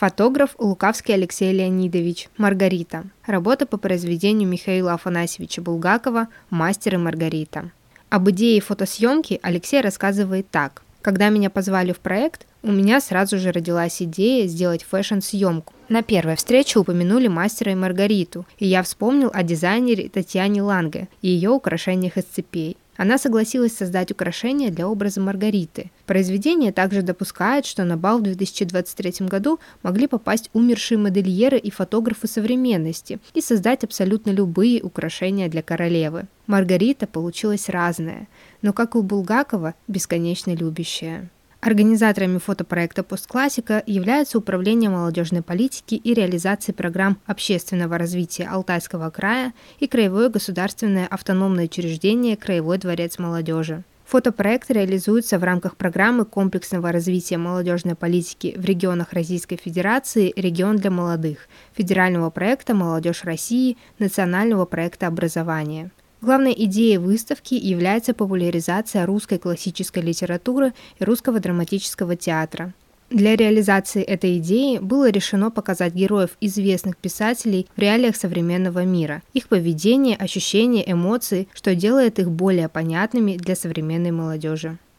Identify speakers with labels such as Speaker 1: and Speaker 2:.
Speaker 1: Фотограф Лукавский Алексей Леонидович. Маргарита. Работа по произведению Михаила Афанасьевича Булгакова «Мастер и Маргарита». Об идее фотосъемки Алексей рассказывает так. Когда меня позвали в проект, у меня сразу же родилась идея сделать фэшн-съемку. На первой встрече упомянули «Мастера и Маргариту», и я вспомнил о дизайнере Татьяне Ланге и ее украшениях из цепей. Она согласилась создать украшения для образа Маргариты. Произведение также допускает, что на бал в 2023 году могли попасть умершие модельеры и фотографы современности и создать абсолютно любые украшения для королевы. Маргарита получилась разная, но, как и у Булгакова, бесконечно любящая. Организаторами фотопроекта «Постклассика» являются Управление молодежной политики и реализации программ общественного развития Алтайского края и Краевое государственное автономное учреждение «Краевой дворец молодежи». Фотопроект реализуется в рамках программы комплексного развития молодежной политики в регионах Российской Федерации «Регион для молодых», федерального проекта «Молодежь России», национального проекта образования. Главной идеей выставки является популяризация русской классической литературы и русского драматического театра. Для реализации этой идеи было решено показать героев известных писателей в реалиях современного мира, их поведение, ощущения, эмоции, что делает их более понятными для современной молодежи.